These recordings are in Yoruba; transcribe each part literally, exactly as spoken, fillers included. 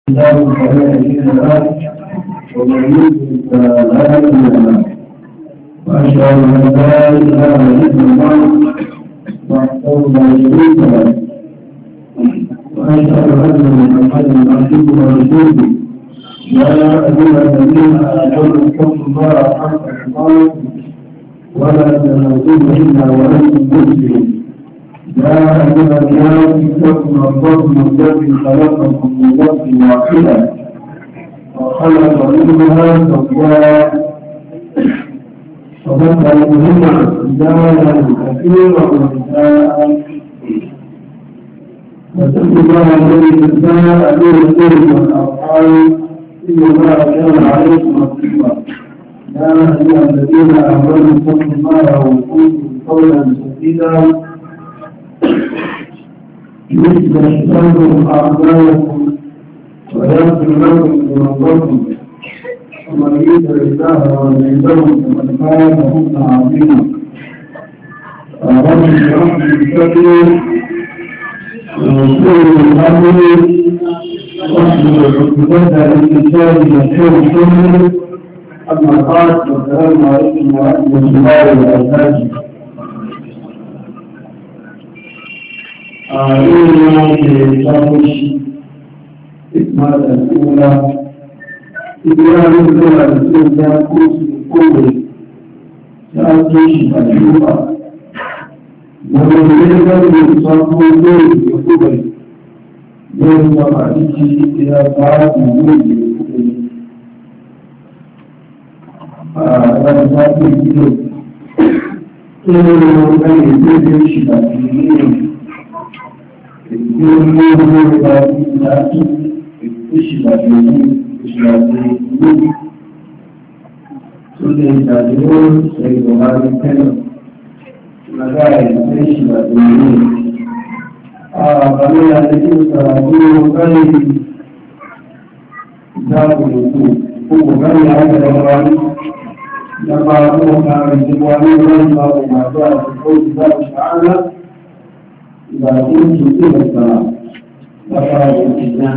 الله فلا إله له ومن يضلل فلا هادي له وأشهد أن لا إله إلا الله وحده لا شريك له وأشهد أن محمدا عبده ورسوله يا أيها الذين آمنوا اتقوا الله حق تقاته ولا تموتن إلا وأنتم مسلمون يا أيها الناس اتقوا ربكم الذي خلقكم من نفس واحدة وخلق منها زوجها وبث منهما رجالا كثيرا ونساء واتقوا الله الذي تساءلون به والأرحام إن الله كان عليكم رقيبا يا أيها الذين آمنوا اتقوا الله وقولوا قولا سديدا يصلح لكم أعمالكم ويغفر لكم ذنوبكم ومن يطع الله ورسوله فقد فاز فوزا عظيما رب اشرح لي صدري ويسر لي أمري واحلل عقدة من لساني يفقهوا قولي أما بعد والسلام عليكم ورحمة الله وبركاته. أعلمنا بشرح إكمال الأولى إبراهيم الأولى الأولى كوس القوة سأجيش الأجوبة ومن يجب يصاب الدين يقبل يرفع عليه إلى بعض الدين يقبل هذا ذات الدين كل من يجب الدين يقول له لا تشبه به كل يجادلون سيد هذه الكلمة مجال تشبه به قبل أن تسرعون غير ذات الوقوف هو غير هذا الأمر لما هو كان الجوانب رجل ما جاء في قول الله تعالى إذا كنت إلى الصلاة فقال الإسلام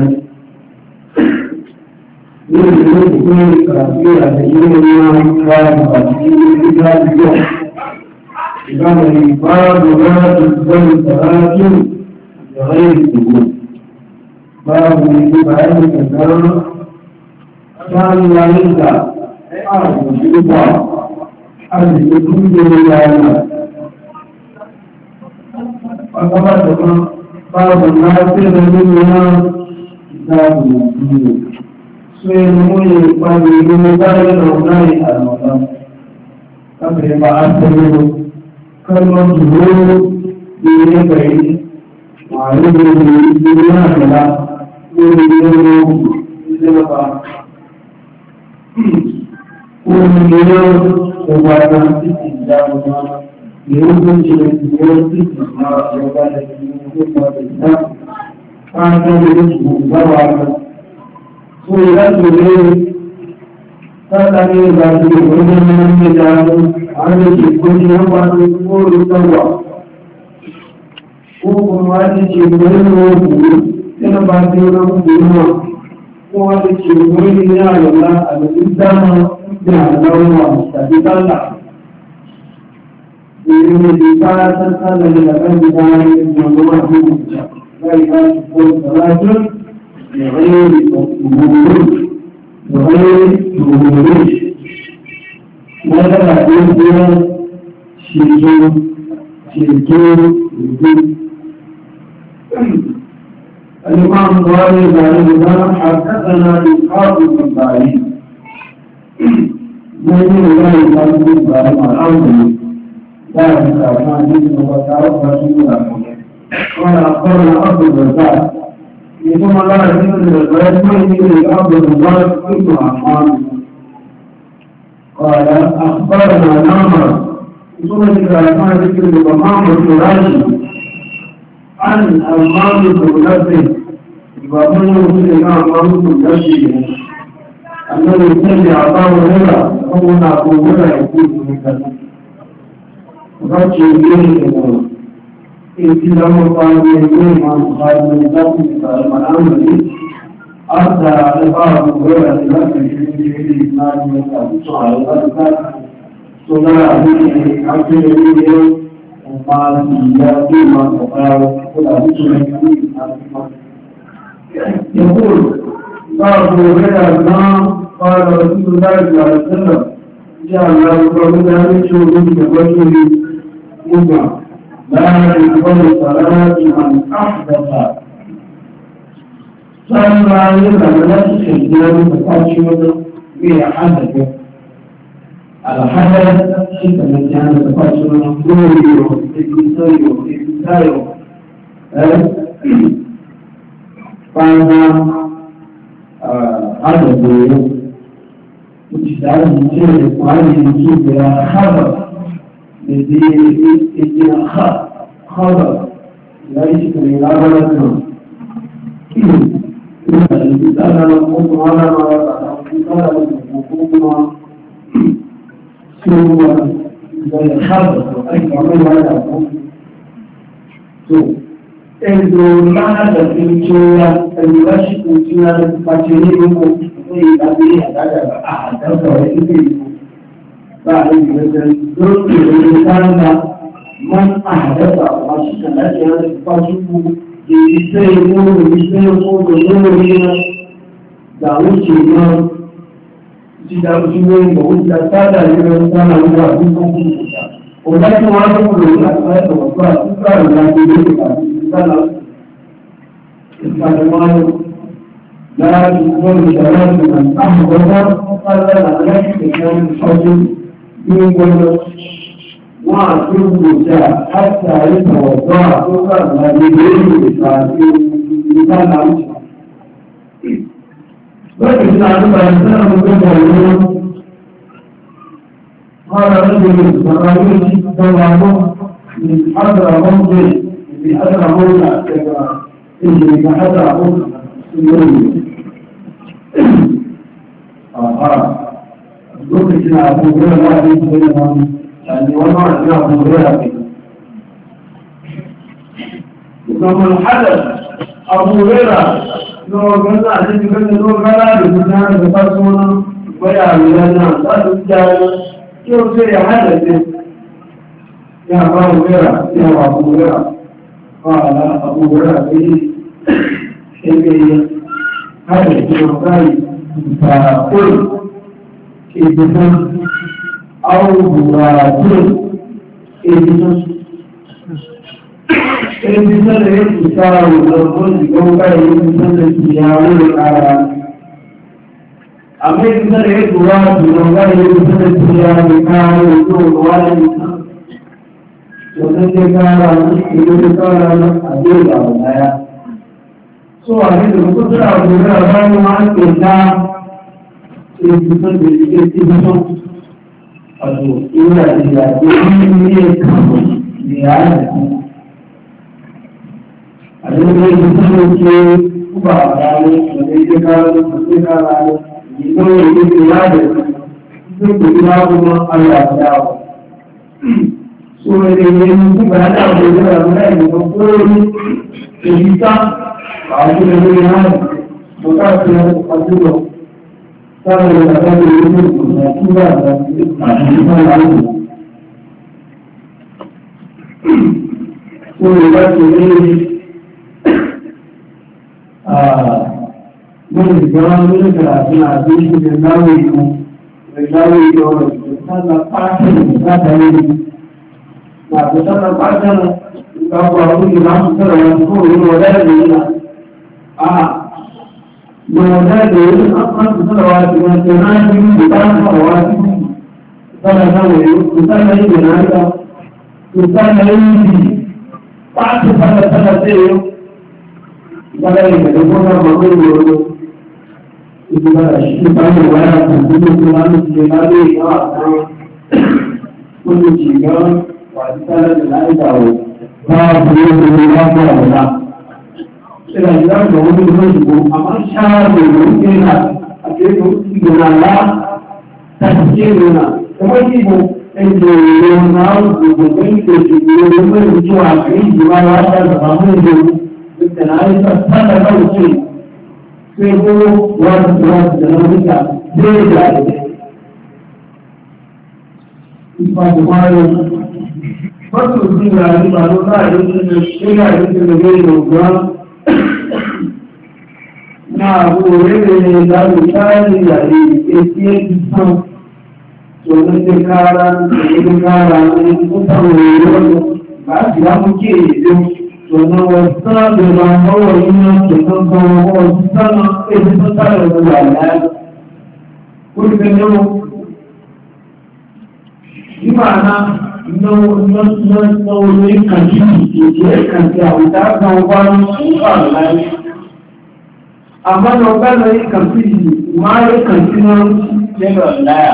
يجب أن يكون كافية تجيبنا كان قديم إلى اليوم إذا الإنفاق لا تقبل صلاة بغير السجود باب يجب أن يكون كان لا ينسى أعرف الشيطان أن يكون لله وقبضنا بعض الناس منها كتاب المسلمين سيرمون يقبلون ذلك الأولاد المطلق كما يبعثون كما ظهور بيديه وعليه بالله لا يريدون بسبب ومن يوم وبعد استجابة يوجد جلسيات ما يقال في الإسلام فكان يجب ضرورا سئلت إليه فكان ذات الوجه من الرجال عن الشكوك وعن الأمور التوى وقوات الشكوك والأمور إلى بعض الأمور وقوات الشكوك إلى الله الإسلام جعل الله مستقبلا بالرسالة تسأل لأبد ذلك الموضوع ذلك تكون صلاة بغير ظهور بغير ظهور ماذا يقول شركين شركين الإمام الغالي رحمه حدثنا إسحاق بن إبراهيم من الله إسحاق بن إبراهيم الأنصاري ذلك كان يجب وتعرف رسوله قال أخبرنا عبد الرزاق ثم لا يجب الرزاق من عبد الرزاق ابن عمان قال أخبرنا نعمر ثم كان ذكر الإمام الراشد عن الإمام الراشد ومن يقول الإمام الراشد أنه يسمي أعطاه هنا فهو أبو هنا يقول من كذا وقد يقول إن كلام القرآن يقول عن قائد من ذاته المنامل أرجع لبعض غير الإمام في الإسلام والتعبير على ذلك صلى عليه عبد الله وقال إياك ما تقال والتعبير على يقول بعض غير ما قال رسول الله صلى الله عليه وسلم جاء الله قبل ذلك من وجهه مجمع لا يقبل صلاة من أحدث صلى يبقى لا تشهدان تفاشل بحدث الحدث شيء من كان تفاشل نقولي وإكساي وإكساي فأنا هذا الدين وتشتغل من شيء وعليه نشوف إلى خبر الذي يجينا خبر لا يشكل إلى بلدنا الإنسان نقوم على ما الإنسان نقوم سوى زي الخبر أي عمل هذا نقوم سوى إذا ما هذا في الشيء المشي في الشيء الفاتحين في هذه هذا أحد هذا يجي بعد مثلا ذكر الإنسان من أحدث ماشي كان هذا الفاتحين يستيقظون يستيقظون يستيقظون دعوتهم تدعوتهم وتتابع للإنسان ويعطيكم ولكن واجب للأسفل والصلاة تكرر لا تدرك الإنسان الإنسان لا يكون شراب من أحضر وقال لنا لك كان الحجم يقول وعطيه جاء حتى يتوضع تكرر لا تدرك الإنسان لكن نعلم الإنسان مكبر قال رجل سرائيل دوامه من حضر موضع من حضر موضع من حضر موضع آه لكن أبو هريرة لا يجب يعني وما أجل أبو هريرة وكما الحدث أبو هريرة لو قلنا عشان قلنا لو قال لبنان بفرسونا ويا لنا لا تجعل كيف سيء حدث يا أبو هريرة يا أبو هريرة قال أبو هريرة كيف حدث يوم فقل إذن أو براتل إذن إذن الإنسان والقلب يوقع إذن الكيام والآرام أما إذن الإنسان يوقع إذن الكيام والآرام والإنسان وتذكر إذن أدير الله سواء إذن كتر أبو هريرة معك إذن Ìgbìmọ̀ ìgbìmọ̀ ìgbìmọ̀ ọ̀dọ̀ ìwé àdìyà tó ní ilé ìkàwé ní àárẹ̀. Àdéhùn ìgbìmọ̀ ìgbìmọ̀ púpọ̀ àgbáyé ọ̀dọ̀ ìgbé kára ọ̀dọ̀ kára ìgbìmọ̀ ìgbìmọ̀ ìyáàdẹ̀ tó gbèdé láwùmọ́ ayọ̀ àti àwọ̀. Sọ̀rọ̀ èdè ìgbìmọ̀ ìgbìmọ̀ àdáwọ̀ ìgbìmọ̀ àgbáyé ìgbìmọ̀ kúrò ní èyí ká àwọn ìgbìmọ̀ ìyáàdẹ̀ mọ̀ká àti ọdún Kalau kita ada di sini, kita ada di mana? Kita ini ah, mungkin jangan mungkin kerana di sini nawi itu, nawi itu kita lepas kita dari, nah kita lepas kalau aku bilang sekarang aku ini ada di mana? Ah. وهذا أصلا صلوات والجماعة بطان صلوات صلى الله وصلى الجنازة وصلى الإنجيل بعد صلى صلى سير صلى يقولون مقول يقول إذا الشيطان ولا تنزل سلام الجلال كل شيء وصلى الجنازة فهو يقول الله Ila idan da wani lokaci amma shara da yake na a cikin gona la ta cikin na kuma shi ko in da yana da gobe da shi ne mai zuwa kai jiwa ya ta da ba mu da duk da nayi ta ta da wuce sai ko wani wani da na wuta zai da ya ipa da kwayo wasu sun gari ba don za a yi sun da shi ga yi sun da zai dogon na gore ne da su tsari da yi ke fiye kisan tsoron da kara da yi kara ne kusan wuri wani ba su ya muke yi tsoron wasu da ba kawai yin da kan kawo wasu sana ɗaya sun tsara da lalaya kurkan yau imana nau'in kanti ke ke kanti a wuta kan wani ba lalaya amma na wakana yi kanti ma yi kanti na lera lalaya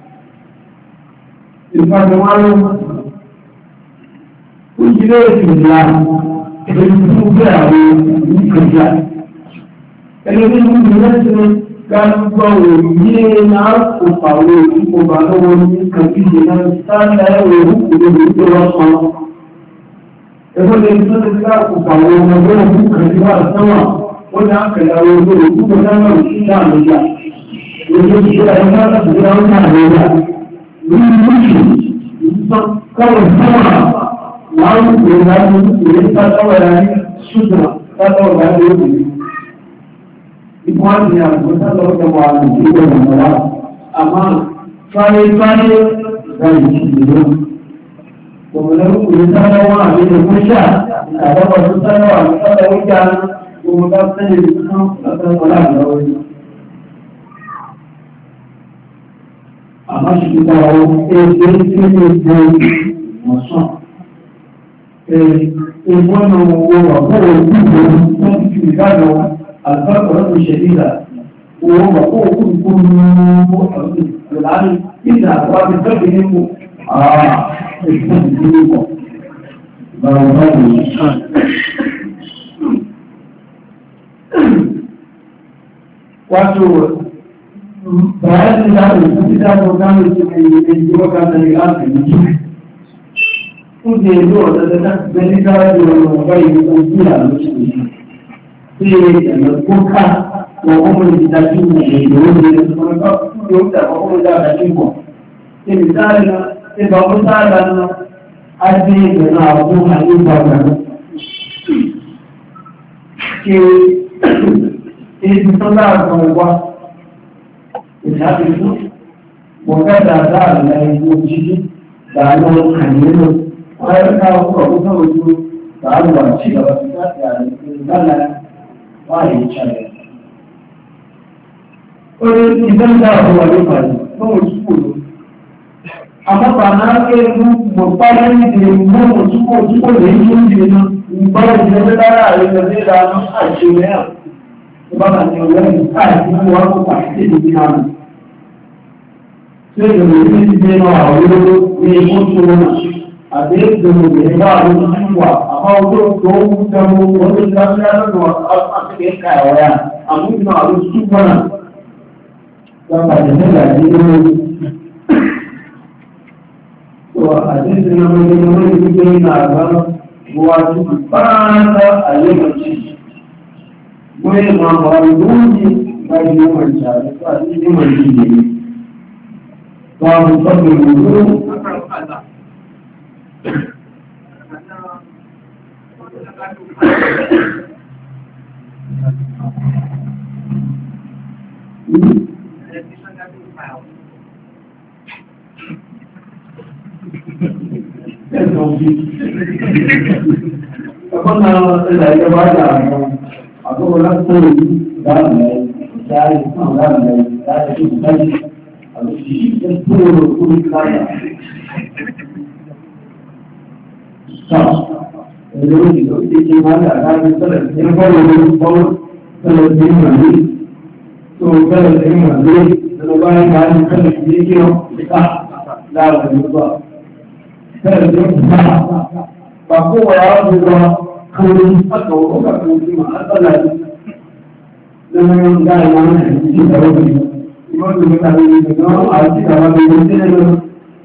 ìfàdé wọn ló ń jílé ìfìdíà èyí tó gbé àwọn ìkànjá ẹni tí wọ́n ti lẹ́sìn gbàgbọ́ òye náà kò pàwọ́ ìkọ̀bà lọ́wọ́ ní kàkíjì náà sáàlá ẹ̀rọ òkúrò tó lọ́sàn ẹgbẹ́ lè tó ti ká kò pàwọ́ ọmọdé òkú kàkí wà sánwà ó ní àkẹ̀lẹ̀ àwọn olóòrò òkúrò náà lọ sí àmìyà èyí tí ẹ̀rọ náà láti gbé àwọn àmìyà ní ìlú kawai sama wani ke zafi ne ta kawai ya yi shuka ta kawai ya yi yi ikwani ya kuma ta kawai da wani ke da mara amma tsaye tsaye za yi shi ne kuma na ruku ne ta kawai a ne da sha a dafa su ta kawai a ta kawai ya kuma ta sanya da kusan a ta kawai da wani amma shi ta kawo ɗaya ɗaya ọ̀sán ìwọ́nà owó àkọ́wọ̀ ìgbìmọ̀ tó ń fi ìdájọ́ àgbàkọ̀ọ́ tó ṣe nílà owó àkọ́wọ̀ kúrùkú ní ìlànà ìdá àwọn akẹ́kọ̀ọ́ nínú àà ìgbìmọ̀ ìgbìmọ̀ báwọn báwọn wájú bayan da za a yi ta ko gano su ne da yi wa kasa ne a kan yi su ne zuwa da ta gani ta da wani bai da ko kula da su ne sai da kuka ko kuma da ta shi ne da wani da su kuma ka ko da ko kuma da ta shi ko sai misali na sai ba mu ta da na aje da na ko na yi ba da ke sai su tsara kan wa ìṣàbíkú wọ́n kẹta dáa lẹ́yìn ojú dáadọ́ àníyàn wọ́n yẹ́ ká ọkọ̀ ọkọ̀ ojú dáadọ́ àti ìjọba láti àríkú lálẹ́ wáyé ìṣàlẹ̀. ó ní ìdẹ́gbà ọ̀rọ̀ wà nípa yìí fún òṣùpò ló. àpapọ̀ náà ké mú mọ̀ pálẹ́ nídìí mú òṣùpò òṣùpò lè ní oúnjẹ náà ìgbọ́ ìdílé lára àríkú ìdáná àti ìrẹ́à. ìbára ni ọ̀rẹ́ káàkiri wọn wá kó pàṣẹ ìdí náà. Sai da mutum ti zai ma a wuri ne mutu wani a da yadda mutum ba a wani ciwa a kawo to da mu wani da ya da wa a cikin kai waya a mutum a wani su bana da ba da da ne to a cikin nan mun yi wani cikin na ga ruwa su ba ta a yamanci wani ma ba dole ba yi yamanci a cikin yamanci ne ومصدر الوجود فقلنا إذا يبعد عنه أقول لك قولي لا لا لا لا لا لا لا il puro pubblicare so e lo dico che guarda la persona che non vuole un po' per il lì tu per il lì non vai mai per il video sta la vedo per il ma come oggi come un fatto come ultima allora non dai mai di lavoro Ibu kita ini itu arti dalam ini itu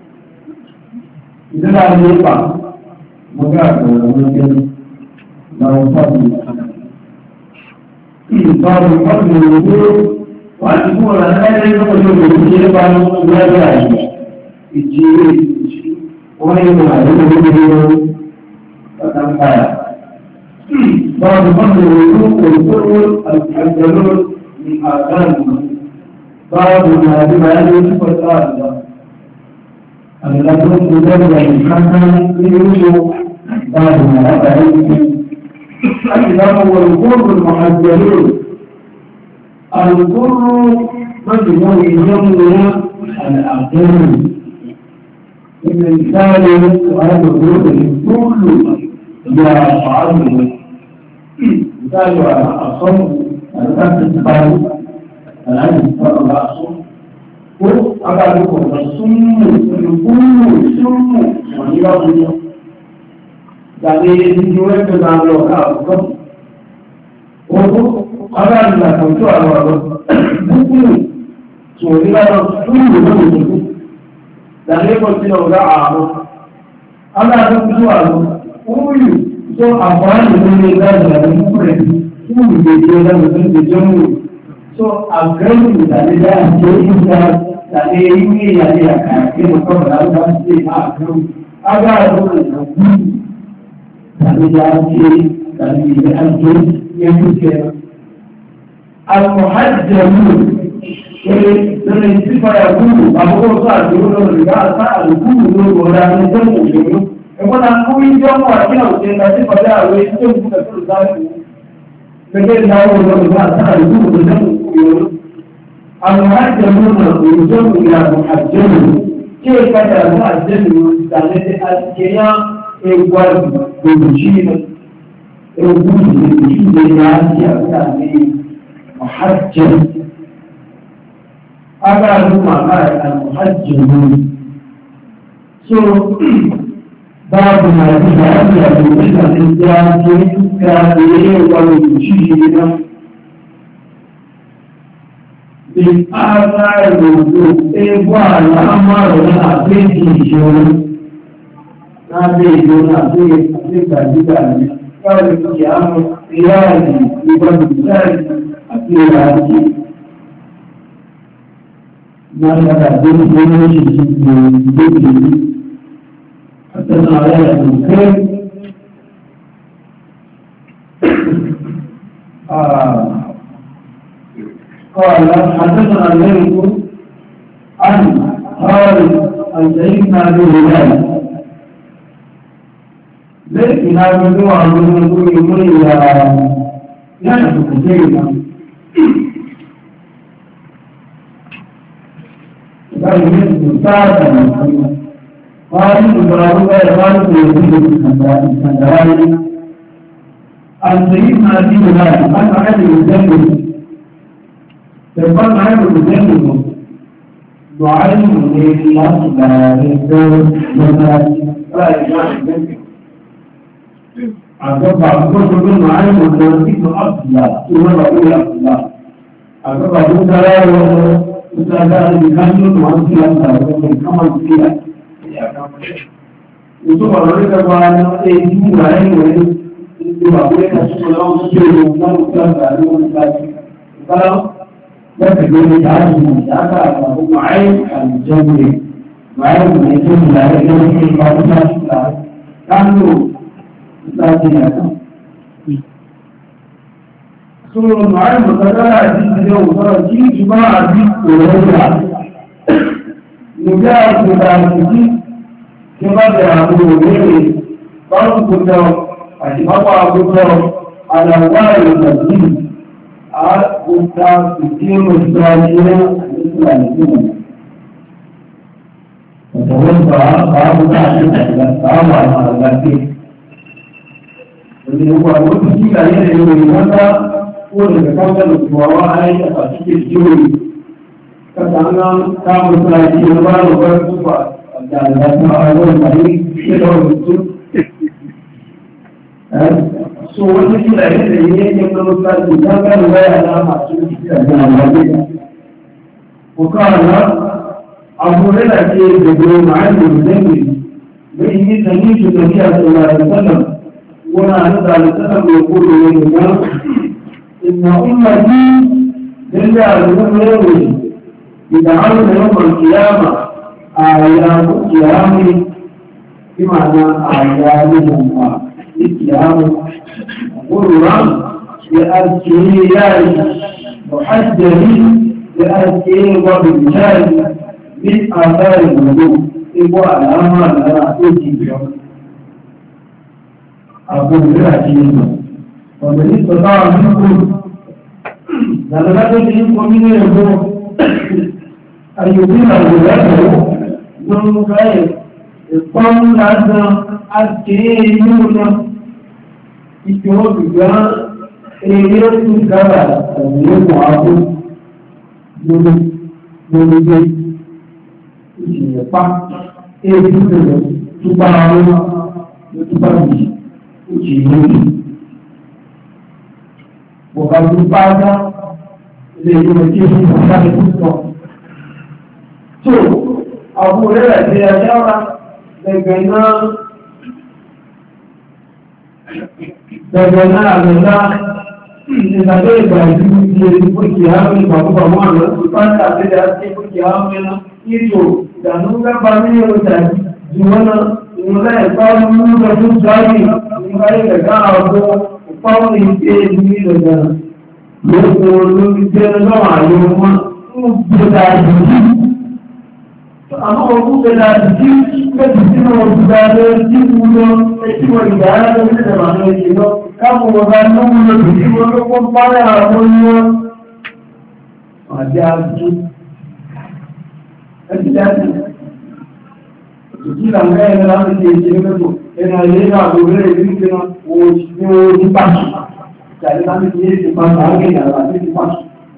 adalah apa? Maka mungkin mau satu. بعض الفضل الوجود وأنتم لا يجب أن يكون بعض الوجود الجيل وين عليه فتنفع بعض الفضل الوجود والفضل الحجلون من آثارهم بعض المعلومة هذه والآثار الذين تدرج الحسن يوجد بعض المعلومات الكتاب هو القر المحجلون القر مجموع جمع الأقدام من الثالث وهذا القر كل جاء صعبه مثال على أصم الأساس الثالث العلم صار الأصم هو أقالكم الصم الكل سم ونيرا jadi dijual ke dalam lokal, untuk orang yang menjual orang buku, soalnya orang suruh buku, dan dia pun tidak ada. Ada yang jual, oh, so apa yang dia dalam buku itu, itu dia dalam buku itu, so agak dari dia jadi dari ini jadi akan kita berlalu dalam setiap agak agak dari jari dari jari yang juga al-muhajjalun dari sifat yang dulu aku rasa dulu juga saat dulu dulu orang itu dulu kalau aku ini orang orang yang tapi pada awal itu bukan terus jadi tahu juga saat dulu dulu al-muhajjalun itu juga muhajjalun jika ada muhajjalun dari al-qiyam igual de mochila, eu uso de mochila de Ásia também, محجل أبعد ما قال المحجل سو بعض ما يتعلم من الإنسان كافرين والمشيرين بالآثار الوجود إبوال أمر نعطيه شون نعطيه نعطيه نعطيه نعطيه قال القيام قيادي يبدل أكيد ما كان يقول شيء حتى على المكان قال حدثنا الملك عن خالد عن سيدنا ابي هلال لكن هذا الدعاء من يقول يقول يا نفس كثيرا قال يجب ساعة قال إبراهيم قال يزيد الكندراني عن سيدنا أبي هلال أن أحد يزمل فقال أحد يزمل دعائم لله لا يزال مثلا لا يزال أعتقد كل من معين وتوسيط أصلا ثم بقول أصلا أعتقد مدرا وتعالى بكامل وأنت أنت كمان فيها untuk orang kita buat ini lain lain itu boleh kasih orang sendiri bukan bukan dari orang kalau kita boleh cari siapa yang main al-jambi main itu lain ini kalau kita kalau kita tidak so main berkata di sini orang ini cuma di orang mudah kita ini Sebab dia aku ini, kalau kita masih apa aku tahu ada orang yang begini, aku tak fikir mestinya itu lagi. Betul tak? Kalau tak ada sama ada lagi. Jadi aku aku fikir lagi dari mana, orang yang kau bawa ayat apa fikir juri. Kadang-kadang kamu lagi lepas lepas lepas. Dan dalam orang ini kita betul. So ini kita ini yang perlu kita jaga supaya ada masuk kita dalam lagi. Bukanlah Abu Hurairah yang beliau main dengan ini tadi sudah dia telah berkata, "Wana ada dalam dalam buku ini إن أمتي لله الأمر إذا عرف يوم القيامة آيات القيامة بمعنى آياتهم القيامة غرا لأذكياء محجلين لأذكياء وبالجال من آثار الوضوء إبوى الأمر لا أتيجي أبو الرحيم ومن استطاع منكم لما تجيكم من الوضوء أن يطيل ولاده من خير الطن لأنه أذكياء ìṣòro ìgbà eré tó dára ẹ̀mí ààbò lórí lórí gbé ìṣẹ̀lẹ̀pá èébú rẹ̀ tó bá wọn ló tó bá yìí ó jì lórí. Bọ̀gá tó bá dá ilé ìwé tí ó ń bọ̀ láti tó sọ. Tó àwọn ọ̀rẹ́ rẹ̀ ti ẹjọ́ ra lẹ́gbẹ̀ẹ́ náà. Daga náà lọ́lá ìgbàgbé ìgbà ìlú ti ìpòkì àwọn ìgbàgbọ́ àwọn àlọ́ tó bá ń tàbí àti ìpòkì àwọn ẹ̀nà ìjò ìdànù gbẹ́gbà ní ọjà jùmọ́nà ìrọ̀lẹ́ ẹ̀fà mú lọ́dún jáde nígbà ìgbẹ̀gá àbọ̀ ìpáwọn ìgbé ìlú ìlọ̀jà lóòpọ̀ olórí jẹ́ lọ́wọ́ àyè wọn ń gbẹ̀dà ìdí. Àmọ́ òkú gbẹ̀dà ìdí méjì sínú òṣùgbà lórí tí wúlọ ẹtí wọn ìgbà ara lórí ìjọba àwọn èdè lọ káwọn ọba tó wúlọ bìí wọn ló kó pálẹ̀ àwọn ní wọn. Àjẹ́ àjú ẹtí dájú. Òtútù ìlànà ẹ̀rọ láti ṣe ìṣe mẹ́tò ẹ̀nà ilé náà lórí ẹ̀rí ní ìṣẹ́nà òòjì ní ojú pàṣẹ. Ìjàdí láti ṣe é ti pàṣẹ àwọn èèyàn àti ti pàṣẹ.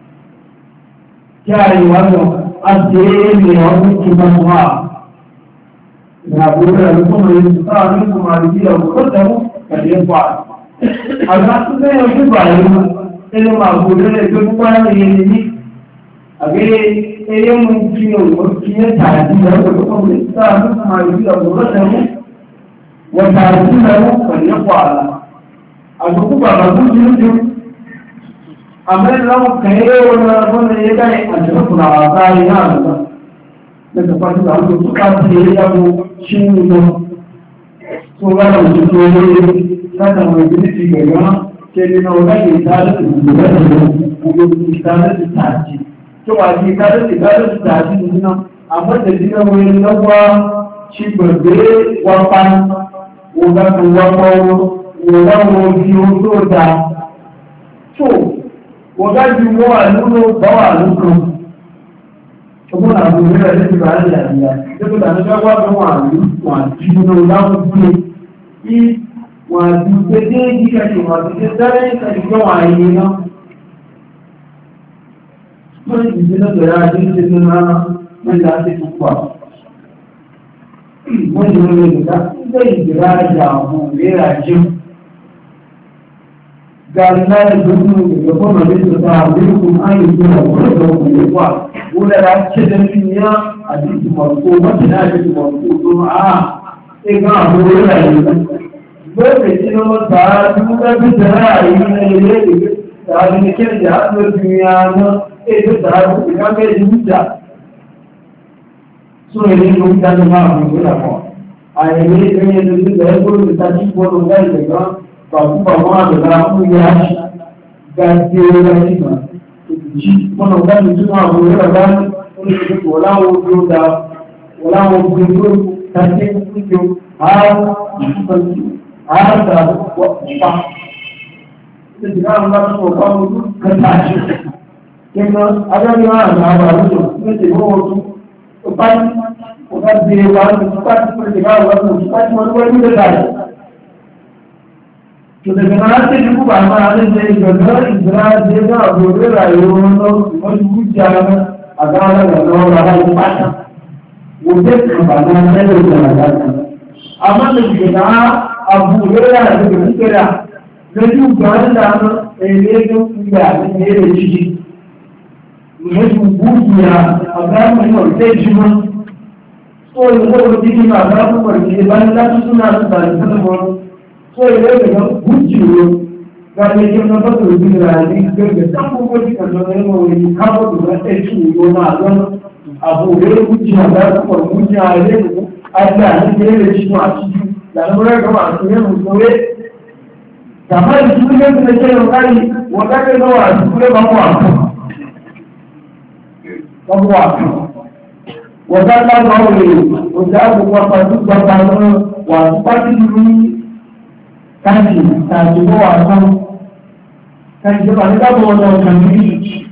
Kí àìwá lọ, a ṣe é ní ọdún tó bá wà. Ìrìnàbò rẹ̀ ló fún ọ̀rẹ́ ìsúta nínú àrídí ọ̀pọ̀ tó tẹ̀wọ́ pẹ̀lú ẹ̀fọ́ àti. Àgbà tó bẹ́ẹ̀ ojú bà ẹ̀rọ nínú àgbò rẹ̀ tó púpọ̀ láti yẹ ní àgbé ẹyẹ mú kí òwò kí ẹ tààdí ọ̀pọ̀ tó kọ̀ lè sá nínú àrídí ọ̀pọ̀ tó tẹ̀wọ́ wọ́n tààdí lẹ́wọ́ pẹ̀lú ẹ̀fọ́ àlà. Àgbòkú bàbá tó ti ń dùn. Àmẹ́rin láwọn kẹ̀yẹ́ wọn lọ́wọ́ ní ẹgbẹ́ àjẹ́kùnrin àwọn àtàrí náà lọ́wọ́. Daga fata da aka tuka da ya yabo shi ne ba so ba da su to ne kada mai biliti ga ga ke ne na wani ta da su da da ko ko ta da su ta ci to ba ki ta da su ta da su ta ci din amma da dina wani lawa shi babbe wa pan o ga ko wa ko o ga mo ji o to da to o ga ji mo wa nuno ba wa nuno ọgbọ́n àwọn òmìnira ẹ̀lẹ́ ti bàá lè àríyá tẹ́kọ̀ tàbí wá bí wọ́n àrí wọ́n àti ìgbóná láwọn fúnlé kí wọ́n àti ìgbédé gígẹ̀ẹ́sì wọ́n àti ìgbésẹ́rẹ́ ìgbẹ́ wọn àyè náà tó ní ìgbésẹ́ bẹ̀rẹ̀ àti ìgbésẹ́ tó náà mẹ́lẹ̀ àti ìpùpù wọ́n ni wọ́n lè gbà ilé ìgbéra àjà àwọn òmìnira jẹun gàrílá ìgbésùn ìgbẹ̀kọ́nà lẹ́sọ̀tà àbíkùn àyíkú ọ̀pọ̀lọpọ̀ òmìnira wọ́n lẹ́ra ṣẹ́jẹ́ sí ní àti ìmọ̀kó wọ́n náà ṣe ìmọ̀kó tó máa ẹgbẹ́ àwọn orílẹ̀ èdè gbọ́ọ̀rẹ̀ tí wọ́n tààrà tí wọ́n gbẹ́gbẹ́ tẹ̀rẹ́ àìyí ní ilé ìgbé tààrí ní kẹ́ẹ̀dẹ̀ àtúnṣe ìrìnàmọ́ èdè tààrà ìgbàgbẹ́ ìjà tó ilé ló ń dájọ́ máa fún ìgbéra kan àìyí ẹgbẹ́ ẹgbẹ́ ìgbẹ́ ẹgbẹ́ ìtají gbọ́dọ̀ láìpẹ̀ gan pàpúpà wọn àbẹ̀lá fún ìyá gàdé orí Wọ́n ọ̀gá mi tún àwọn òwúrọ̀ bá ní oríṣiríṣi wọ́láwọ́ ojú ọ̀dá wọ́láwọ́ ojú ọjọ́ tàbí ìjọ ààrùn ìfúnṣọ́jú ààrùn àbúkọ̀ ọ̀pá. Ṣé ti láàrín bá tún ọ̀pá ojú kẹta ṣe? Kẹ́kọ́ adájọ́ àrùn àwọn àrùjọ méjì wọ́n tún ọ̀pá ní ọ̀gá bí i wà ní ọ̀pá tí ó ti láàrín wọ́n tún ọ̀pá tí wọ́n wọ́n ní lẹ́ta rẹ̀. Kìtìkìtì máa ń tẹ́jú púpà máa ń ṣe ìgbẹ̀gbẹ̀ ìgbẹ̀rẹ̀ àti ẹgbẹ́ àbúrò rẹ̀ ìwọ̀n lọ wọ́n ti kú jẹ́ ara àgbára lọ́wọ́ bàbá yìí pátá. Wò dé kàbà náà lẹ́lẹ̀ ìjọba dáadáa. Àmọ́ lè gbẹ̀dá àbúrò rẹ̀ àti ìgbẹ̀rẹ̀ lójú gbọ́n dáná èlé tó ń gbé àti èrè jíjí. Ìmọ̀jú búùkù ya àgbára mọ̀ tẹ́jú mọ́. Ó lè lọ́wọ́ jíjí máa bá púpọ̀ ìdílé bá ní láti tún náà tó tàbí fún ọmọ. So ilé ìgbẹ̀gbẹ̀ bújì wo gane ke na fata da rani daga san kuma kika zo ne mu yi kawo da wata ci yo na don abu da ya kuci da kuma kuci a ne Allah ne da shi a ciki da mun ga ba su ne mu soye kamar su ne da ke da kai wa ka ga wa su ne ba mu ba mu wa ka ga ba mu wa da ku ba fa su ba ba wa su ba su kaji ta ji wa san kan ji ba da ba wannan kan ji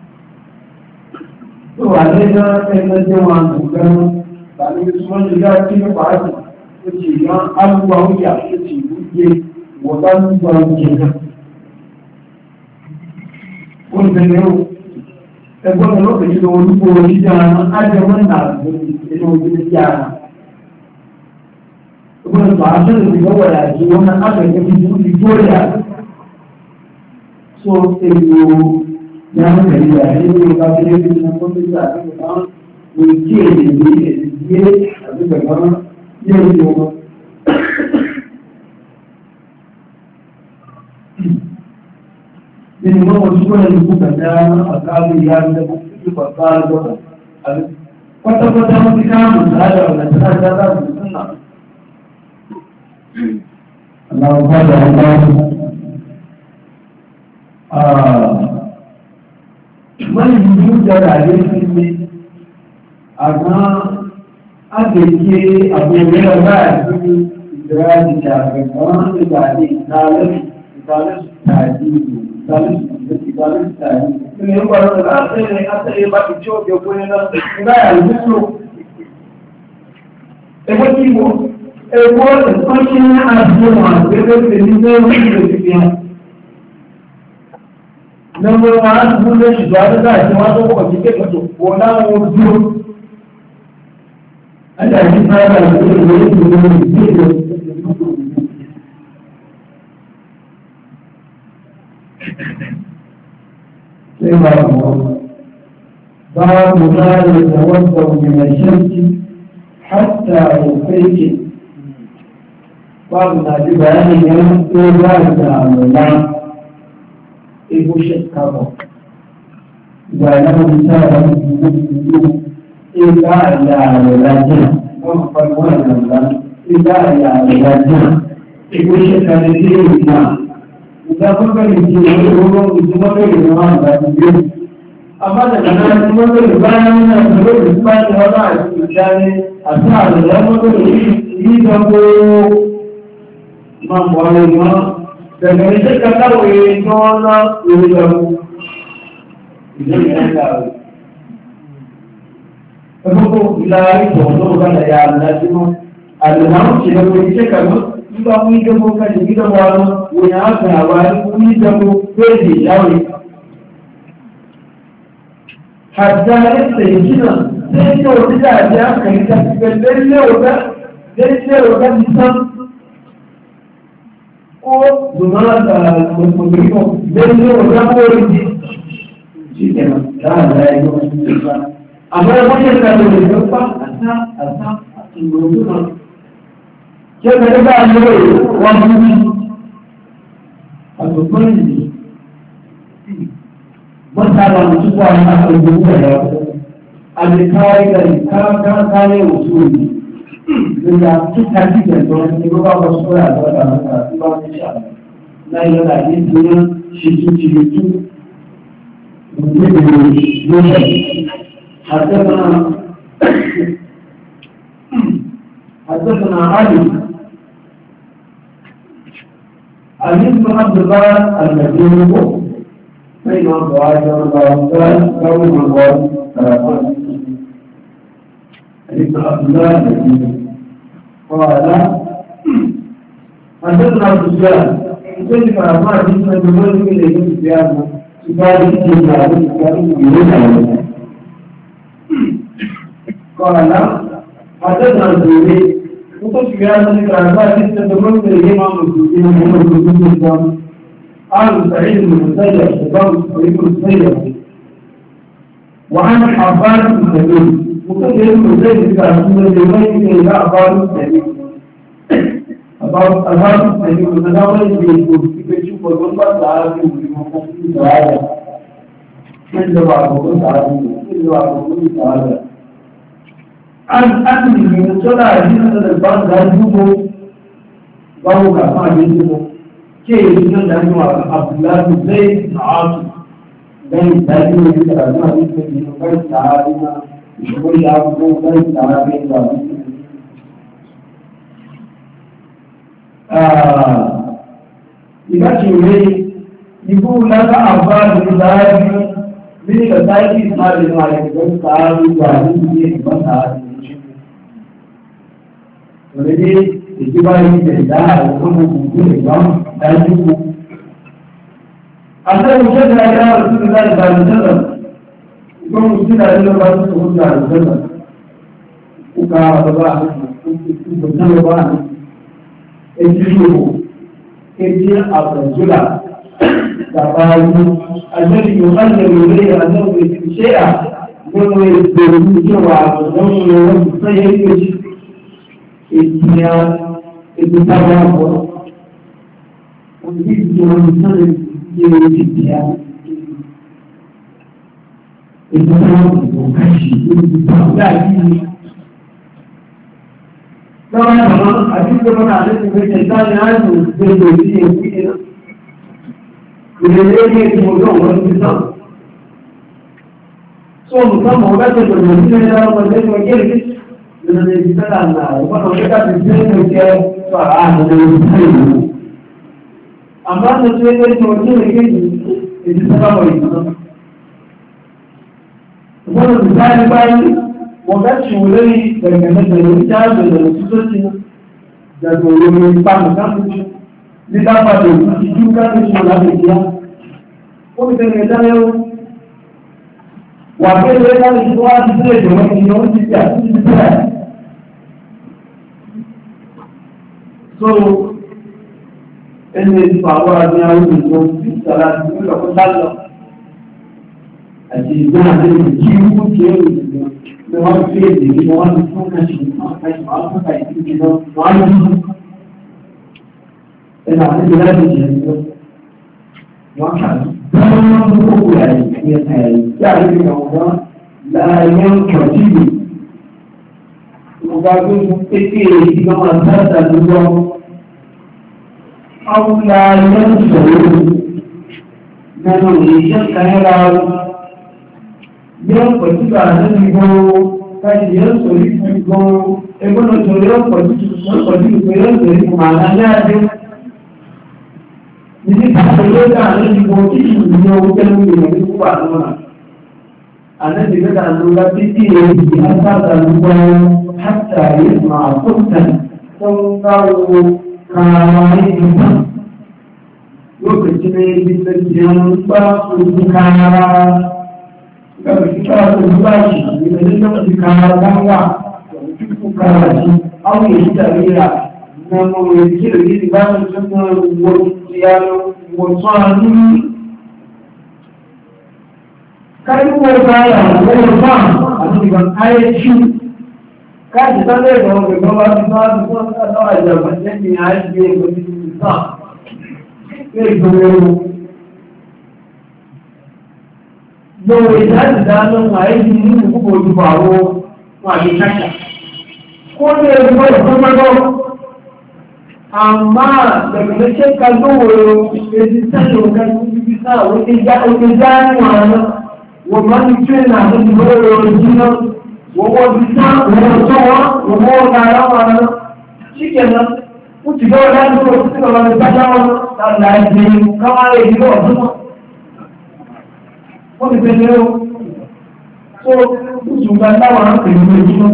to a ne da sai da jawa dukan ba ne su mun ga cikin ba su ce ya abuwa wuya su ce buke wadan ba ke da kun da yau da wannan lokaci da wani ko wani da an aje wannan da wani da kuma ba a sanin da yawa da ke wannan aka yi kafin Victoria so sai yo ya muka yi da ya yi ba ta yi da kuma da ta yi da wani ke da yi da yi a duka gama yin yi yau din ma wasu kuma da kuka da a kabin ya da kuka ba da kwata-kwata mafi kamun da da wanda ta ta za su suna Allah pada Allah menuju dari sini agar agaknya Abu Hurairah itu berada di dalam orang pribadi dalam dalam tadi dalam dalam tadi. Ini orang berada di atas hebat itu dia punya negara itu. Emosi Equal function as human, whether the user is recipient. Number one, who is rather than you want to educate to one or two. And I think I will be able to do باب ما يتوضا من الشمس حتى يفيك babu na ji bayanin yan tsoron da alwala ego shekara ga yana bisa da mutu ega ya alwala jina wani farko da alwala ega ya alwala jina ego shekara da yi na da kuma ne ke yi ruwan mutu maka yi ruwan da su biyu amma da kana kuma da bayan na tsoro da su bayan wani a cikin jani a sa da zama da yi da ko Imam Bukhari ma daga ne ka kawai nona ulamu idan ya dawo ko ilai to to ga ya Allah dimo Allah ce da ko ce ka mu ba mu da ko ka ji da wani wani aka ba mu da ko sai yawi hatta sai kina sai to da ya kai ta lalle wata lalle wata nisan ko zuma da mutumiko don yi wa zaɓorin ji shi ke nan za a zai yi wasu jirga amma da wajen ka da wani gaba a sa a sa a cikin nan ke ka daga a yi wani wani a babban ne masana mutu kwa yi a ɗauki da ya a da kawai gari ka kare wasu ne Bila kita tidak boleh dibawa bersuara dalam bahasa Indonesia. Lain lagi punya sisi-sisi mungkin dulu ada ada Ali Ali bin Abdullah al-Madini ko may mga buhay ng bawasan gawin ng buhay harapan Ali bin Abdullah al-Madini قال حدثنا عبد السلام كيف ما جئنا بمن اليه بيانه سبحان الله قال حدثنا الزهري وقلت بهذا الكلام جئنا بمن اليه امام المسلمين محمد بن مسلم قال سعيد بن المسيب شباب سعيد بن المسيب وعن حبان بن سبيل وقد يكون ذلك من اليمين الى اخبار السبيل اخبار السبيل وتناول الجيش في gbogbo ń bá sàárì ìwọ̀n kan sí ìsàárẹ̀. Nílò àgbòkó sàárì, nílò àgbòkó ìsàárẹ̀. A ti ìgbìmọ̀ sọ́dà ìdílé lè bá dájúgbò báwo kà fún àdéjúgbò. Kí èyí tó dájú àbúláàbù lẹ́yìn àátù lẹ́yìn dájú orí ìtàjú àdéjúgbò nínú bẹ́ẹ̀ sàárì náà ìṣòro ìyàgbó bẹ́ẹ̀ sàárì ìgbà àdéjúgbò. Ìgbàtí ìwé ìbú lára àbáàdì ìdájú nínú ìgbàtí ìsáàdì náà ẹgbẹ́ sáàdì wà nínú ìgbà sáàdì ìṣẹ́gbẹ̀. Òrèdé ìjọba ìjẹ̀ ìdá àwọn ọmọ òkú ìgbà dájú kú. Àtẹ́wò ṣẹ́gbẹ̀ ayé àwọn òṣìṣẹ́ láti bá ìjọ́lọ̀. Ìgbọ́n òṣìṣẹ́ àti lọ́wọ́ tó tó gbà ìjọ́lọ̀. Ó ká ọ̀dọ́ àti ìgbòjọ́lọ́wọ́ àti ìjọ́lọ́wọ́. Eji àpẹ̀jùlá tàbáyé àjẹ́bí ìwọ̀nlẹ̀ ìwé àjọ́bí ṣe à nínú ìgbèrú ìjọba àjọ́bí ìwọ̀n ìfẹ́yẹ ìgbèjì ètìyà ìgbètàwà àpọ̀ òní ìjọba ìfẹ́yẹ ìgbèjì ètìyà ìgbètàwà àpọ̀ káṣì ìgbètàwà àpọ̀ Lọ́wọ́n àwọn àdúgbò náà lẹ́sìn pé ẹ̀dá ni a lò gbogbo sí èkú iná. Ìrẹ̀lẹ́ ní ètò ọjọ́ wọn ti sàn. Sọ nǹkan mọ̀ ọ̀gá tẹ̀lé ọ̀gbọ̀n sí ẹ̀dá ọmọ lẹ́nu ọjọ́ ìdí. Ìrẹ̀lẹ́ ti sẹ́lá náà ọ̀gbọ́n ọ̀gá tàbí sí ẹ̀dá ọjọ́ sọ àárín ọjọ́ ìlú. Àmọ́ àti ọjọ́ ẹgbẹ́ ní ọjọ́ ìkéjì èdè sábà wọ̀ ìgbọ́n. Ìgbọ́n ti sáré báyìí. Wọ́n bá ṣe wọlé ìgbẹ̀gbẹ̀mẹ̀gbẹ̀ lórí jáàbẹ̀ lọ́wọ́ tí tó ti jàgbọ̀ orí ìpamọ̀ káàkiri nígbàpàdé ìjú káàkiri láti ìyá. Ó ti tẹ̀lé ìdáyẹ̀wò. Wà pẹ́lẹ̀ láti tó wá ti tẹ́lẹ̀ ìjọba ìyọ́ ti jà sí ti tẹ́lẹ̀. So, ẹni ìfàwọ́ àti àwọn ìjọ ti sàrà sí ìlọ́kọ́ sálọ. Àti ìgbà àti ìjíwú tí ó rìn ìgbà. Wọ́n fi èdè ní wọ́n ti fún kàṣì àwọn fún kàṣì ìjìnà wọ́n á lọ́wọ́. Ẹnà àwọn ìjìnà láti jẹ́ ẹ̀sọ́. Wọ́n kà ní. Wọ́n mú kókò àyè ní ẹ̀ka ẹ̀yìn tí a lè fi ọ̀wọ́ láàárín ọ̀kọ̀ọ̀jì mi. Mo bá gbé fún pété èyí náà máa sáàtà lọ́wọ́. Àwọn láàárín ìṣòro nínú ìṣẹ́ kan yára yóò pọ̀ títà nínú ìgbò káyìí yóò sọ̀rí fún ìgbò ẹgbọ́n náà sọ̀rí yóò pọ̀ títà yóò sọ̀rí fún màá ní àjẹ́. Níbi ìpàdé yóò dá nínú ìgbò tí ìlú owó tẹ́lú ìrìn ní púpà lọ́nà. Ànẹ́bí mẹ́ta ló bá títí èyí látàdà lúgbọ́ hátà yìí máa tó tẹ̀ tó ń káwọ́ kààrà ìgbà. Yóò pèsè ní ibi tẹ̀síẹ̀ bá ojú kààrà. Kalau kita berbagi, kita tidak dikawal bangga, cukup kawal. Awak tidak lihat, namun kita di bawah semua wujudnya wujud ini. Kalau bergaya, berbang, atau dengan air cium, kan kita lihat bahwa kita semua ada aja macam ni air dia begitu besar. Itu Lọ́wọ́ ìdájì dáná wà ẹ́jì nínú púpọ̀ ojúbọ àwọn wà ní káṣà. Kó ní ẹgbẹ́ ìfúnmọ́lọ́, àmá lẹ̀kùnlẹ́ṣẹ́ ká lówó èdè sẹ́lẹ̀ ọ̀gá ìbí sáà ó ti já ní àwọn wọ́n máa ní tírẹ́nà àti ìgbọ́rọ̀ ojú náà, wọ́n wọ́n ti sá wọ́n tó wọ́n, wọ́n wọ́n ká ara wọn náà. Ṣíkẹ̀ náà, ó ti gbọ́ láti ó ti lọ́wọ́ ní bájá wọn láti káwárẹ̀ ìdílé ọ̀dún náà. Wọ́n ti tẹ́lẹ̀ ó tó ṣùgbọ́n táwọn àpèrè ojúmọ́.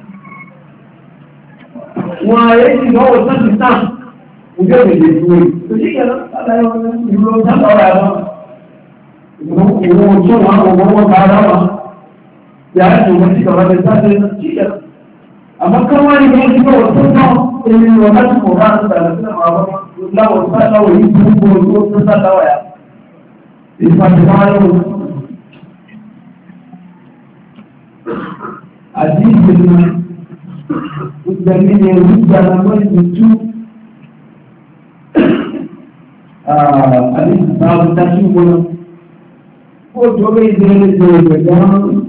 Wọ́n ààrẹ ti lọ́wọ́ sọ́ọ̀tì sáà, òjò ìdè ìwé. Òṣìṣẹ́ látàrí ìlú sábàwà wọn. Ìwọ̀n ojú wọn, òwò wọn bá ara wọn. Yàrá ìwọ̀n ti kọ̀ọ̀rọ̀ lè sáré ṣíṣẹ́. Àmọ́ káwọn ní wọ́n ti lọ́wọ́ tó náà, èmi wọn láti kọ̀ bá ń sàrẹ̀ sí àwọn láwọ̀ sáláwọ̀ yìí tó gbogbo tó sáláwà yà. Ìfàṣẹ́wáyọ̀ àdíjì ní ìgbẹ̀mí ni ìrúgbà lọ́wọ́ ìtú abin babu tashi gudun ko dobe zai da gaban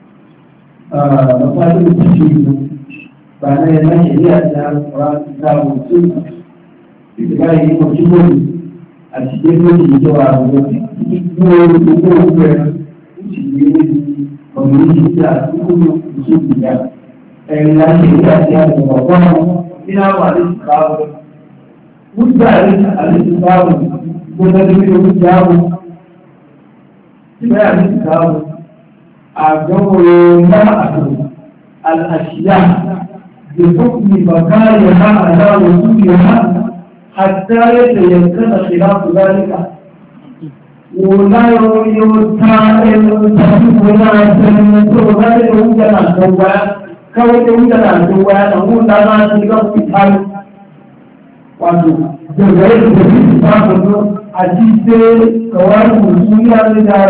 mafaɗin tashi ba na yana shari'a ta ta mutu ita ba yi kwanci gudu a cikin gudu da yawa a gudu cikin gudu da kowa gudu ci yi kwamiti da kuma su biya ɗaya na shari'a ta da babban ina ba da su kawo mutane a cikin babu ko na da mutum jawo ina a cikin babu a gawo na abu al'ashiya da hukumi bakari ha a dawo su ha hatta yadda yankana khilafu zalika wala yau ta ɗin tafi wala sanin to za da wuta na tawaya kawai da wuta na tawaya na wuta na su ga fitari wato daga yadda da su samu zo a cikin kawai musuliya ne da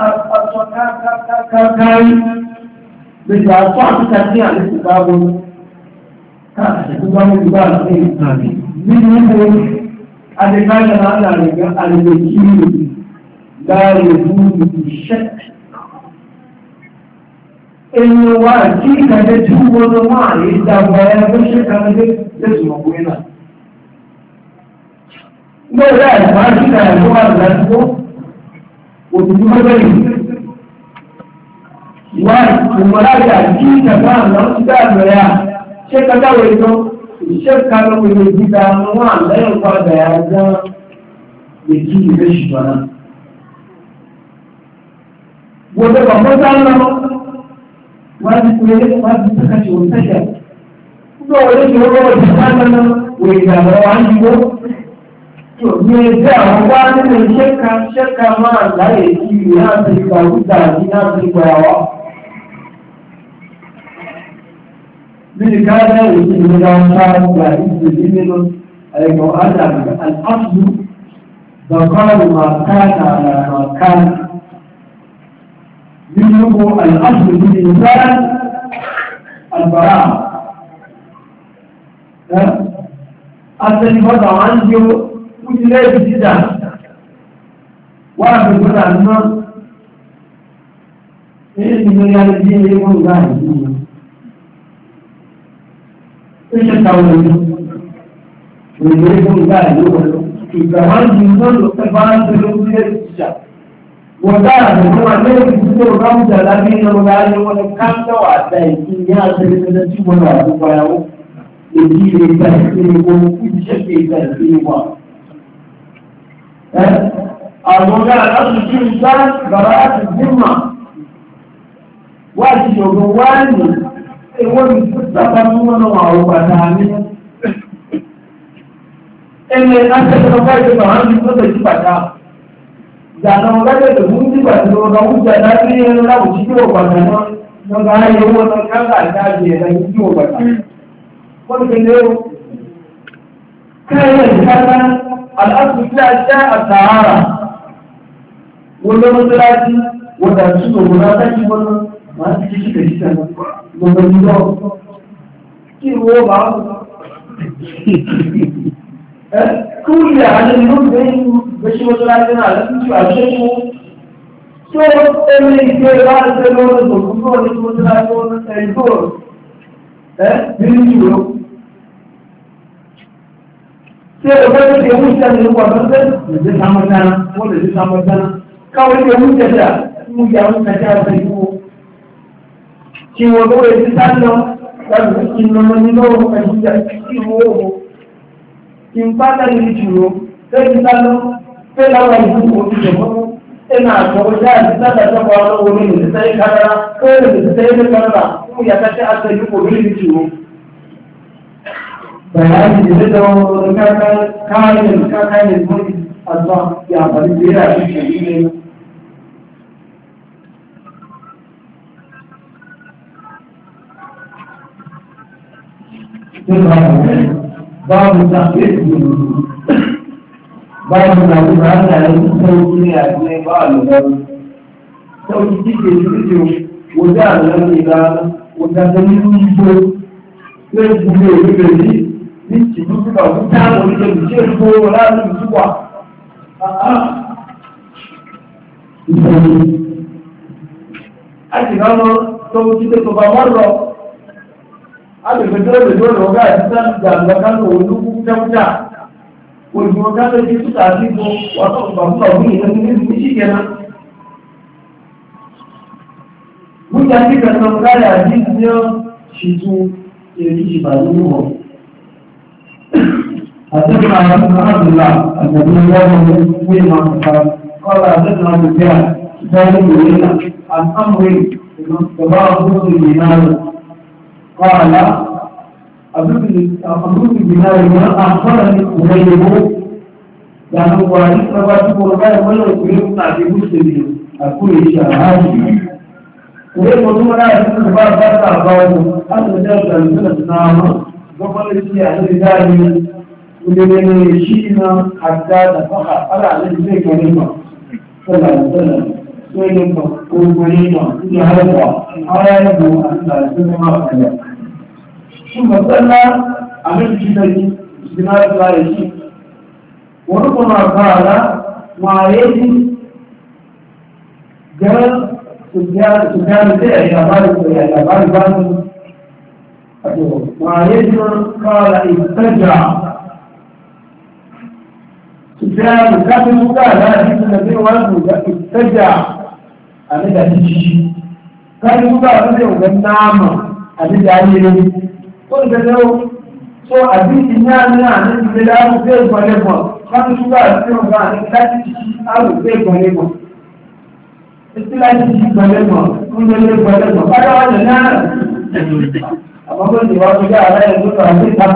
kakari da da su a suka ce a nufin babu ka a cikin babu ba a tsaye min yi a da kayan na ana riga a da kiwo la ya zuwa shak in wa kika da tubo da ma ya da bayan bashe kan da su magoyana no da ba shi da kuma da ko ko kuma da wa kuma da ki da ba nan da ya ce ka da wai to she ka da wai ji da mu wa da ya fa da ya ga ya ki da shi ba wanda ba ko da nan wani kuma ne ba su saka shi wata ya ko wani ke wani da nan wai da wani ko to me da wani ne shakka shakka ma Allah ya yi ya sai ka huta ni na sai bayawa min ka da yi ne da ta ga yi ne ne ai ko ada al-aslu baqalu ma kana ala ma kana minhu al-aslu bil insan al-bara ha asali ba da wani kujile jida wa bi kuna nan eh ni ya ji ne mun ga ni eh ta wani ni ne mun ga ni ki ga wani mun da ba da kujile jida wanda da kuma ne ki so ga mu da lafi ne mun ga ni wani kan da wa dai kin ya sai da ci mun da ku bayawo ne ji ne da ni ko ku ce da ni ba àwọn aláṣù tí ń bá bàbá láti gbímọ̀ wá ti ṣòro wá ní ewé ìsápa tí wọ́n náà àwọn bàtà ní ẹni akẹ́kọ̀ọ́ bá ìjọba wọn ní tó lè bàtà ìjànà wọn lájẹ̀ tó mú sí bàtà wọn kan wújà láti ní ẹnu láwùjí tí wọ́n bàtà náà wọn kan ayé owó náà káńgà àjáde ẹ̀dá yìí tí wọ́n bàtà wọ́n ti lé o káyọ̀ ìsápa al'adu ta sha a sahara wanda matsalaci wanda su ga guda taki wannan masu ci shi da shi ta gwamnati zuwa ki ruwa ba kuri da hannun yau da yi da shi matsalaci na alaƙin ci a shi so ɗaya ke ba da tsaro da zuwa wani matsalaci wani tsaye zuwa eh birnin ciwo sai da wani da wuce da ruwa don sai da zai samar dana wanda zai samar dana kawai da wuce da mu ya wuce ta sai ko ciwo ko ya ci sallo da su kin nan mun no ka ji da ciwo kin fata ni ciwo sai ki sallo sai la wani ko ki da mu ina ko da da da ta ba wani ne sai kada ko da sai da kada mu ya ta ta sai ko ni ciwo bayani da da kaka kayan kaka ne mun azza ya bari da ya shi ne babu da babu da kuma ana yin sauki ne a cikin ba a sauki kike shi wanda Allah ne ga wanda da ni ko sai ku ne ku ne ní tìlú sípà fún táwọn oníṣẹ́ ìṣe ìfowó láti ìṣúwà ìṣẹ̀lẹ̀ àti ìrànlọ́ tó ti tó tó bá wọ́n lọ agbègbè tó lè lọ́rọ̀ ọ̀gá ìdíjà ìgbàlọ́ kánò olúkú jẹ́mújà òjò kánò ti túkà sí fún wọ́tọ̀ ìgbàgbọ́ òní ìlú ní ìṣìkẹ́ná mújà sí kẹsàn-án gáyà ní ìdíjọ́ ṣìtú èyí ìbàdó wọ̀ حدثنا عبد الله النبي الله فيما قال حدثنا سفيان ذلك الينا عن امر تبارك الدينار قال امر الدينار ما اخبرني غيره لانه وارث رواتب ولا ولا يقولون في مسلمين اقول شهادتي ويقول موضوع لا يكون تبارك الله هذا جاء من الاسلام وقال لي على ذلك ولمن شئنا حتى تفخر على ذلك كلمة صلى الله عليه وسلم سيدنا وقرينا في هذا آية أن سنما قال ثم صلى على الجبل بناء الله وربما قال ما يجي جاء سجاد سجاد ذي عبارة عبارة ما يجي قال استرجع سفيان كاتب قال هذه النبي والد اتجع أنا دشيش كاتب قال هذا وغنام أنا داير كل كذا سو أبي إننا أنا نبلا مفيد بالما كاتب قال سفيان قال كاتب أو مفيد بالما استلا تشي بالما كل اللي بالما هذا أنا أما كل جواب جاء على يدور على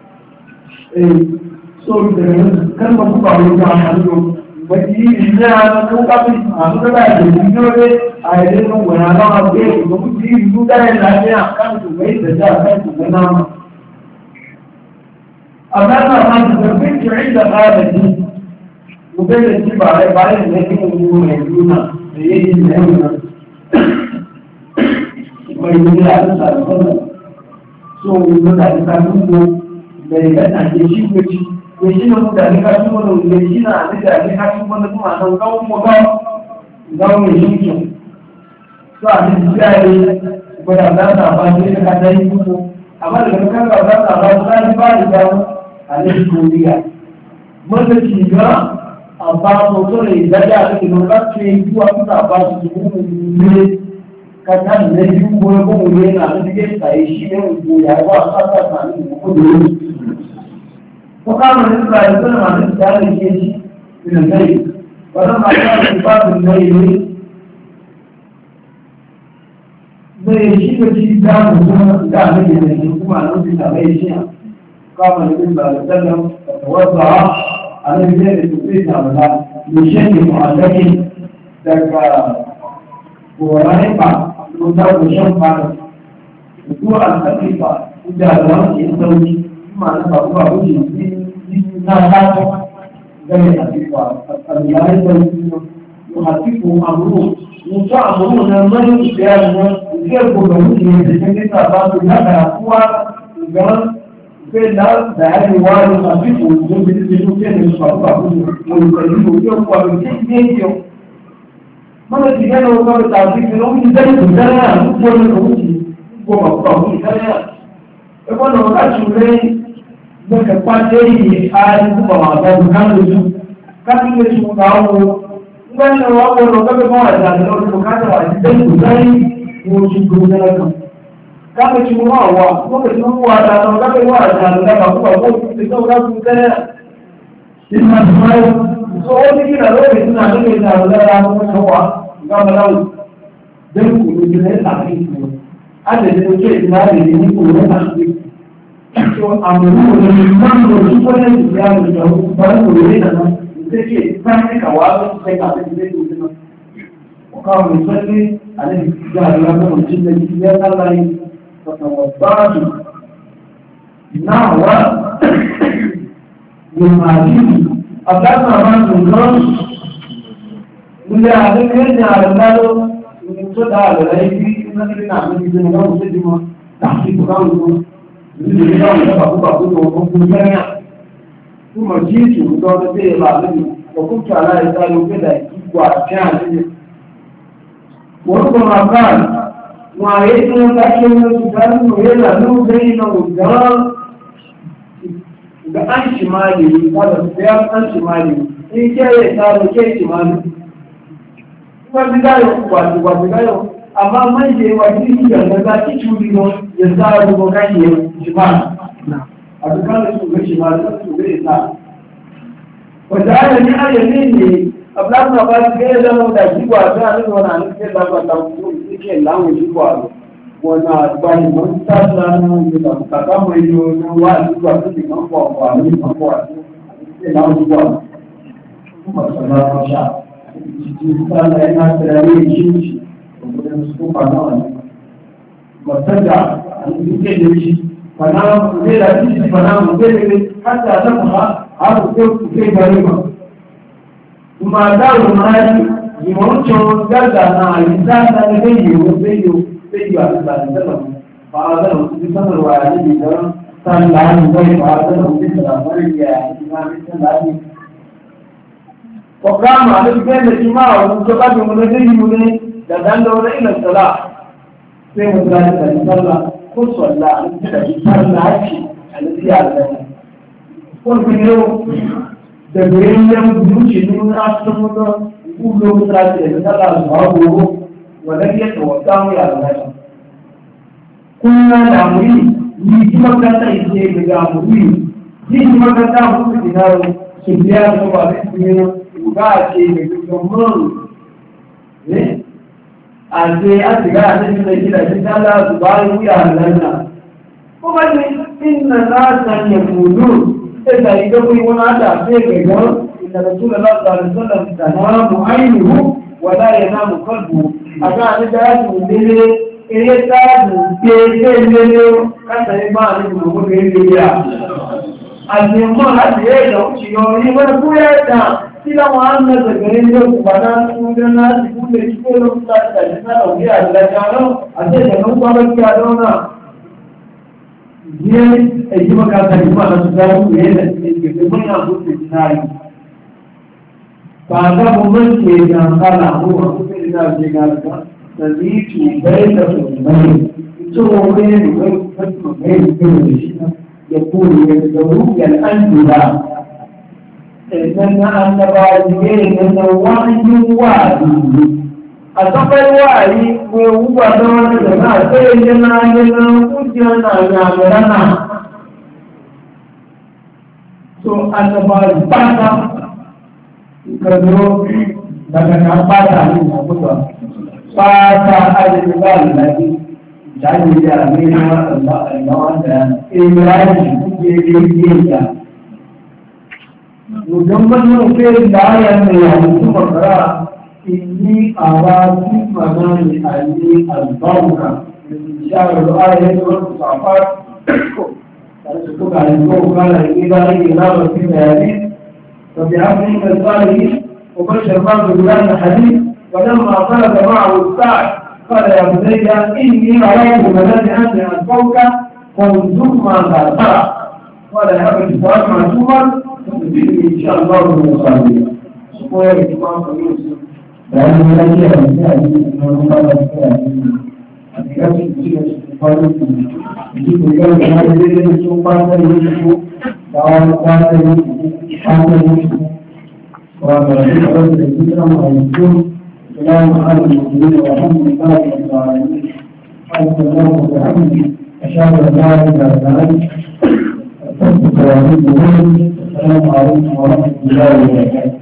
so kan ba ku ba wani amfani wani ina ko ka fi abu da ba da bidiyo ne a yayin nan wani na ma ke ko ku ji su da yana lafiya kan su mai da da kan su gana ma amma na ma da bin ki inda qala ji mu bai da ji ba ai ba ne ke mu ne duna da yayi ne wannan mai ne ya ta so mu da ta mu da ya ta ke shi ko ci yashina mutane ka shi wani yashina a mutane ka shi wani kuma nan gawon mu gawon mai shinkin so a cikin jari gwada za ta ba shi da ka dai mutu amma daga kan ga za ta ba shi zai ba da dawo a cikin koriya wanda ci ga a ba mu to ne da ya ake nan ka ce zuwa kuka ba shi mu ne ka ta ne yi ko ko mu ne na da ke sai shi ne mu ya ba sa ta ta ne ko da وقام النبي صلى الله عليه وسلم عن استعادة الجيش من الليل ولما كان صفات الليل بيشيك في دام وسنة دام الليل يقوم على نفسه عليه شيء قام النبي صلى الله عليه وسلم وتوضع على بداية التوقيت على بشكل معلق ذاك ورائقة وذاك شمع وضوء الخفيفة وجاء الوقت الزوجي mana babu babu ji na hato gane hakifa aliyai da su hakifu amuru mutu amuru na mani da na ke gobe mutu ne da cikin ta ba su na karakuwa ga ke da da yake wani hakifu don bi da su ke da su babu babu mu kai mu ke ko ba ke ne ke mana ji ga no ko ta ji no ni da ku da na ko ne ko ji ko ba ba ku da na e ko no ka chu ne daga kwatai a yanzu ba ma ba kan da su kan da su kawo wannan wakon da kaga ba da da wani bukata wa da ku sai ko shi ko da kan kaga ci mu wa ko da mu wa da da kaga wa da da ba ku ba ko da ko da ku da ina mai so wani kira lokacin da nake da da da mu ko wa ga malawu dan ku ne da ta yi ko an da ke ina da ni ko da so amuru da liman da su kwanan da ya da jawo bayan kore da nan da ke sani kawa su sai ka ta zai tuzi nan kawo mai sani a nan ga ya ga mutum da ya tsallaye ta tawabbatu na wa yin maji a kasa ba su nan wanda a nan yan da alalo in so da alalai na ne na mun ji ne ga mutum ji ma ta fi ku kawo ku ni ne ga mu ba ku ba ku to ku ku ya kuma ji su to da sai ba ne وكنت على إسرائيل كذا وعشان وربما قال وعيدنا تأكيد سبحانه ويلا نو بين وجهان بأن شمالي هذا السياق أن شمالي إن كان يسار كي شمالي وبداية وبداية أما من جاء وجهه يلقى كيشولي يسار وكاي شمال هذا كان يسوع شمال يسوع يسار وجعلني آية مني أبلغنا بعد كذا لو تجيبوا أشياء وأنا نسيت لما تقول كذا لا وجيبوا وأنا أتبعني من تاسلنا يبقى كذا ويجوا وأجيبوا كذا ما هو وأنا ما هو لا وجيبوا ما شاء الله ما شاء الله أنا ترى شيء وبدأ نسوق أنا وترجع نسيت فنام غير أجيب فنام غير حتى نفهم هذا كيف غريبة وما دام مالي يمرون جلدنا إنسان نبيه وبيه بيه على السلام فهذا هو سبحانه وتعالى يقول سلام عليكم هذا هو سلام عليكم وقام على الجنة الجماعة ومسقط من الذين من لدندون إلى الصلاة في مدرسة الصلاة خصوصا لا الصلاة التي على wani yau da garin yan zuci ne na cikin mutum kulo mutane da tsala su ba goro wadda ya tawaka mu ya zai kunna da muri yi ji makanta ise daga muri yi ji makanta mutu dinaro su biya su ba da su ne ga ce da gudunmun ne a ce a shiga a cikin da gida shi tsala su ba yi wuya lalata kuma ne inna za ta yi kudu إذا يقول هذا في غيره إن رسول الله صلى الله عليه وسلم تنام عينه ولا ينام قلبه أكان ذات من إيجاد بيتين كذا ما نقول بيتين أجمع هذه الأشياء يقول كذا كلا ما أن ذكرنا سبحانه وتعالى يقول يقول كذا لو هي الله جانو أجل نوبة كذا Dia cuma kata cuma sesuatu yang kita punya bukti sendiri. Pada momen yang kalau aku tidak jaga, jadi itu baik atau tidak. Itu momen yang betul betul betul. Dia pun yang dulu yang anda. Karena anda bagi dengan wahyu wahyu. Asabar wahyu mengubah nama dengan dengan dengan ujian nama. So anda bagi pada kedua dengan pada ini apa? Pada ada juga lagi. Jadi dia mina Allah Allah dan Ibrahim jadi dia. Mudah-mudahan mungkin daya yang itu bergerak. Ini awasi manani ali al-bawka Insya ayat bersafar Kalau cukup kali itu Kalau kita ini Kita berfirman فبعبده الصالح وبشر بعض بلاد الحديث ولما طلب معه السعد قال يا بني إني رأيت منازل أنت عن فوق فانظر ماذا ترى قال يا أبت الصلاة مع سومر فتجدني إن شاء الله من الصالحين سبحانه الإمام يوسف لأن الملائكة الإنسان أنه قال الإنسان أتكلم في الصلاة يجب اليوم هذا الذي سبحانه يوسف دعوة قال يوسف حتى يوسف وبرشيد رجل الذكرى ويكون سلام على المسلمين والحمد لله رب العالمين سبحانك اللهم وبحمدك أشهد أن لا إله إلا أنت أستغفرك وأتوب إليك السلام عليكم ورحمة الله وبركاته